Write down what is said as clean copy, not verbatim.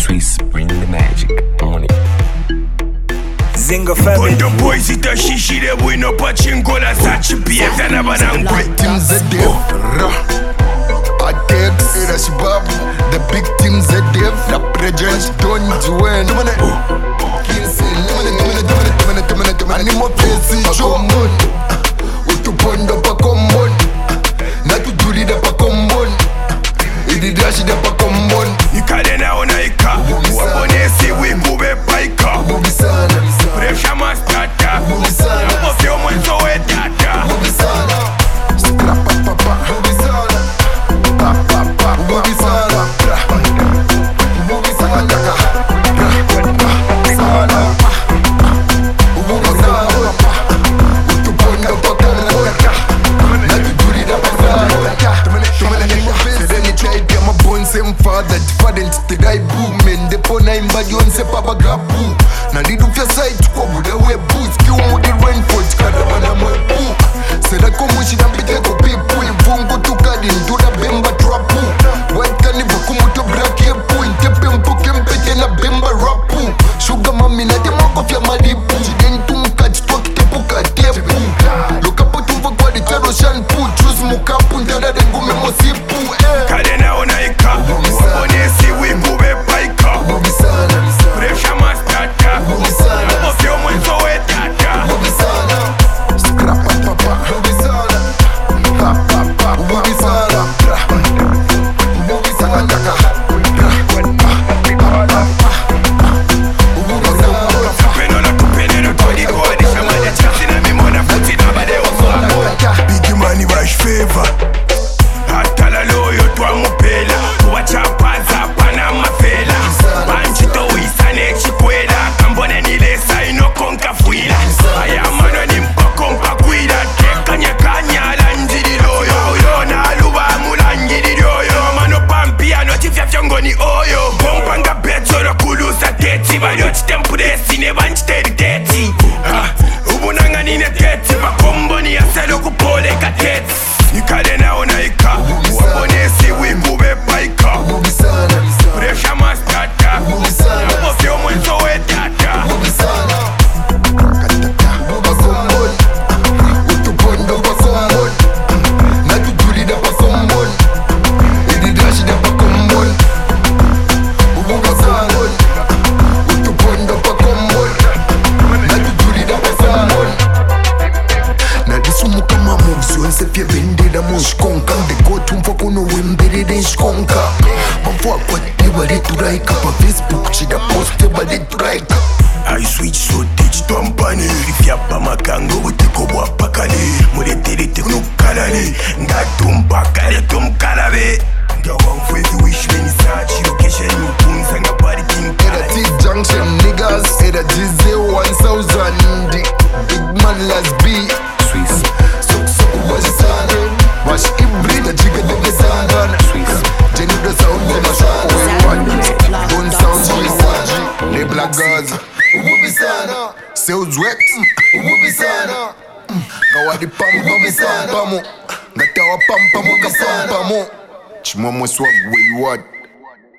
Swiss, bring the magic on it. Zinga family. Bondo boys itashishire bwino pachingola sachipiyeza nabanangwe. Team ZDF, Atex, era Shibabu. The big team ZDF, the president don't join. Animo pesi chomon, utupondo pa kombon, natutuli da pa kombon, ididashi da pa kombon. Ikale na onaika, wabonesi wikube paika. Pressure mastata, wafyo mwenzo we data. Scrap papa, father different the guy boom men the pona imbadi on se papa gabu na lidu fya site kwa bude we boots ki umudi rainford kada bana mwe bu seda komushi na mpite ko pipu ivungu tukadi nduna bemba trapu wetani vakumuto braki epu intepe mpuke mpete na bemba rapu sugar mami na te mwako fya malipu chidentu mkati twa kitepu katepu lokapo tumva kwa di tero shanpu choose mukapu ndada dengume mosipu Kale na onaika, wabonesi wikube paika. Pressure mastata, wafyo mwenzo we data. Scrap papa, Big money wash favor. Hasta la loyo twa mupela. Wachapaza pana mafela. Banchito uisane chikwela. Kambone nilesa inokonka fuila. Ayamano ni mpoko mpakwila. Kanya kanya la njiri loyo. Na aluba mula njiri loyo. Mano pampia no chifya fyongoni oyo. Pompanga beto no kulusa teti. Bayo chitempuresi ne banchiteri teti. Ubunanga nine teti. Makombo ni aselo kupole kateti. Nikale na onaika, wabonesi wikube paika. Pressure mastata, wafyo mwenzo we data. utupondo pa kombon, natutuli da pa kombon, ididashi da pa kombon, utupondo pa kombon, natutuli da pa kombon. Na disumuka mamoves onse fye vendera mushkonka ndekoti mfakuno wemberere nshkonka bamfwa kwati baleturaika pa Facebook chida poste baleturaika I switch so ditch tompani. Ifyapa makango butiko bwa pakale. Muletere teknokalale. Ndatumba kale tumkalabe. Ndawa mfwezi wish meni sachi location mupunza nga bari Era tinkala. T-Junction niggas Era GZ 1000 Big man las B Swiss, Wash ibrida jiga dege sangana Jenny the sound gonna shock away one Gun sound G Les black guards Sales wet Gawadi pam pam pam Gatawa pam pam ka pam pam Chimwa swag where you at